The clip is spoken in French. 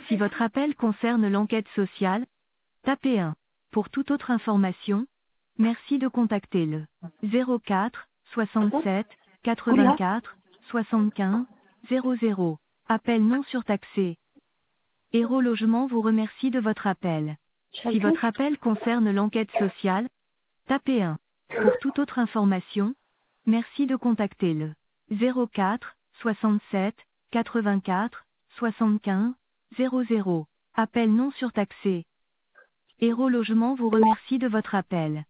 Si votre appel concerne l'enquête sociale, tapez 1. Pour toute autre information, merci de contacter le 04 67 84 75 00. Appel non surtaxé. Héros Logement vous remercie de votre appel. Si votre appel concerne l'enquête sociale, tapez 1. Pour toute autre information, merci de contacter le 04 67 84 75 00. Appel non surtaxé. Héros Logement vous remercie de votre appel.